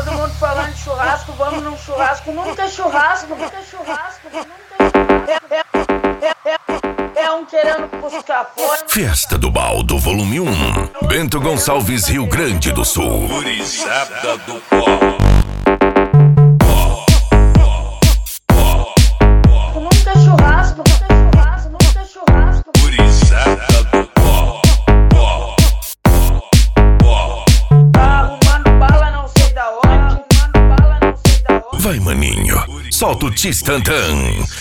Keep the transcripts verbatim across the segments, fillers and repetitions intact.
Todo mundo falando de churrasco, vamos num churrasco. Nunca é churrasco, nunca é churrasco, nunca é churrasco. É, é, é, é um querendo buscar fora. Festa do Baldo, volume um. Bento Gonçalves, Rio Grande do Sul. Gurizada do pó. Nunca é churrasco, nunca é churrasco, nunca é churrasco. Gurizada do pó. Tá arrumando bala, não sei da onde. Arrumando bala, não sei da onde. Vai, maninho, solta o Tistantã.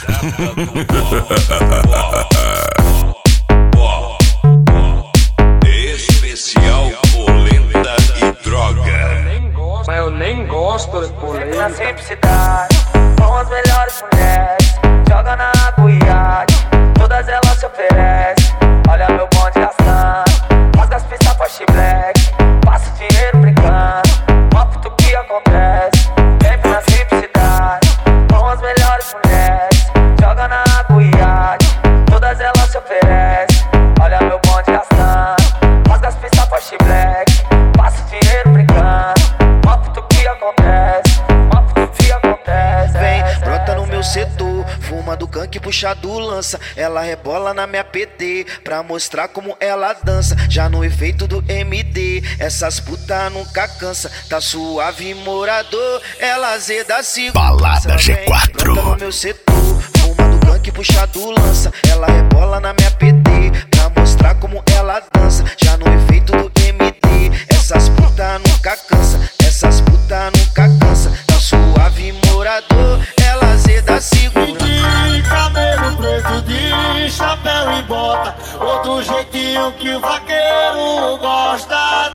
Especial polenta e droga. Mas eu nem gosto de polenta. Na simplicidade, com as melhores mulheres, joga na água e iate, todas elas se oferecem. Olha meu bonde gastando, rasga as pistas pra black, passa o dinheiro brincando, mostra tudo que acontece. Sempre na simplicidade, com as melhores mulheres, joga na água e iate, todas elas se oferecem. Olha meu bonde gastando, rasga as pistas pra black, passa o dinheiro brincando, mostra tudo que acontece, mostra tudo que acontece. Vem, brota no meu setor, fuma do canque, puxa do lança. Ela rebola na minha P T, pra mostrar como ela dança. Já no efeito do M D, essas putas nunca cansa. Tá suave, morador, ela azeda segura. Balada G quatro. Brota no meu setor, fuma do canque, puxa do lança. Ela rebola na minha P T, pra mostrar como ela dança. Já no efeito do